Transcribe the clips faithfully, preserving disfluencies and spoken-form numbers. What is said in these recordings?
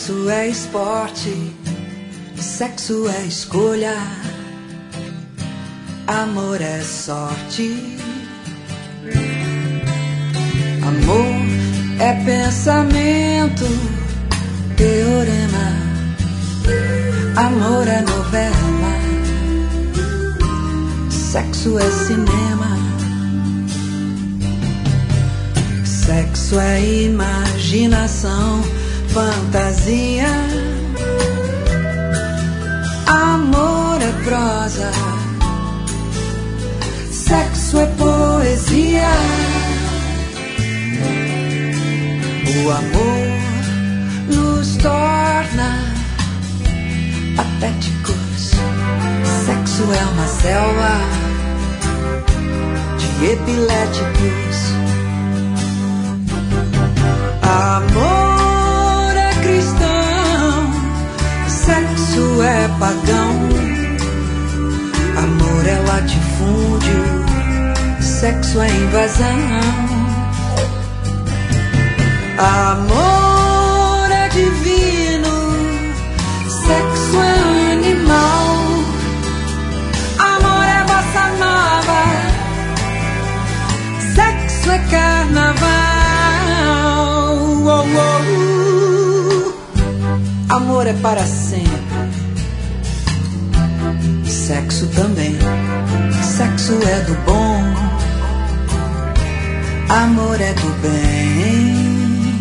Sexo é esporte, sexo é escolha, amor é sorte. Amor é pensamento, teorema, amor é novela, sexo é cinema. Sexo é imaginação, fantasia, amor é prosa, sexo é poesia. O amor nos torna patéticos, sexo é uma selva de epiléticos. Amor é cristão, sexo é pagão. Amor é latifúndio, sexo é invasão. Amor é divino, sexo é animal. Amor é bossa nova, sexo é carnaval. Oh, oh, oh. Amor é para sempre, sexo também. Sexo é do bom, amor é do bem.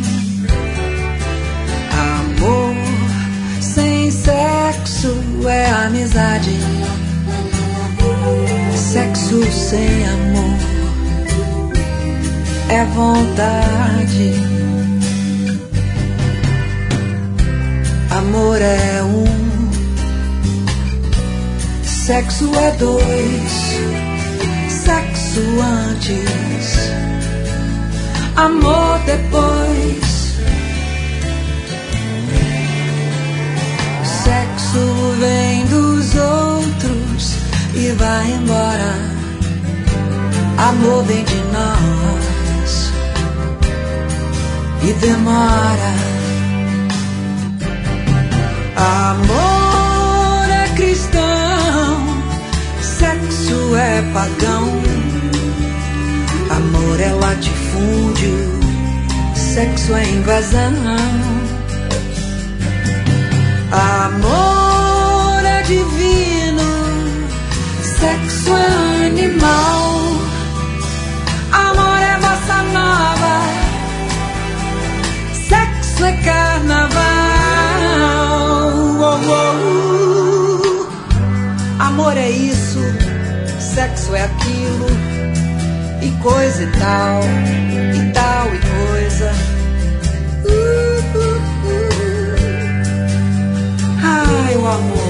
Amor sem sexo é amizade, sexo sem amor é vontade. Amor é um, sexo é dois, sexo antes, amor depois. Sexo vem dos outros e vai embora, amor vem de nós e demora. Amor é cristão, sexo é pagão. Amor é latifúndio, sexo é invasão. Amor é divino, sexo é animal. Amor é bossa nova, sexo é carnaval. Oh, oh, oh. Amor é isso, sexo é aquilo, e coisa e tal, e tal e coisa. Uh, uh, uh. Ai, o amor.